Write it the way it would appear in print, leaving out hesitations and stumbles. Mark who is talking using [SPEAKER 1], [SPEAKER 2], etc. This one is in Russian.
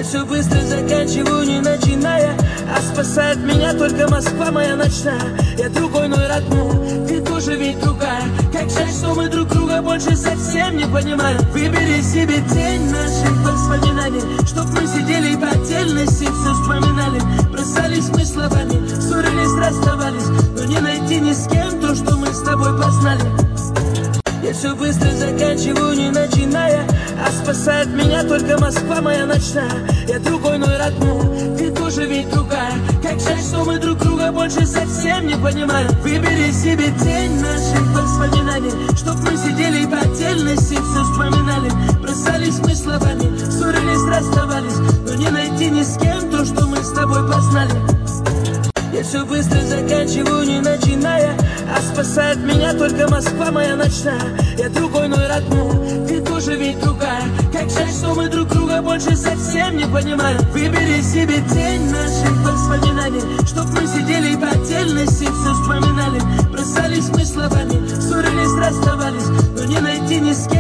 [SPEAKER 1] все быстро заканчиваю, не начиная. А спасает меня только Москва моя ночная. Я другой, но и родной, ты тоже ведь другая. Как жаль, что мы друг друга больше совсем не понимаем. Выбери себе день наших воспоминаний, чтоб мы сидели и по отдельности все вспоминали. Бросались мы словами, ссорились, расставались, но не найти ни с кем то, что мы с тобой познали. Я все быстро заканчиваю, не начиная. А спасает меня только Москва моя ночная. Я другой, но и родной, ты тоже ведь другая. Как жаль, что мы друг друга больше совсем не понимаем. Выбери себе день наших воспоминаний, чтоб мы сидели и по отдельности все вспоминали. Бросались мы словами, ссорились, расставались, но не найти ни с кем то, что мы с тобой познали. Я все быстро заканчиваю, не начиная. А спасает меня только Москва моя ночная. Я другой, но и родной, ты тоже ведь другая. Как жаль, что мы друг друга больше совсем не понимаем. Выбери себе день наших воспоминаний, чтоб мы сидели и по отдельности все вспоминали. Бросались мы словами, ссорились, расставались, но не найти ни с кем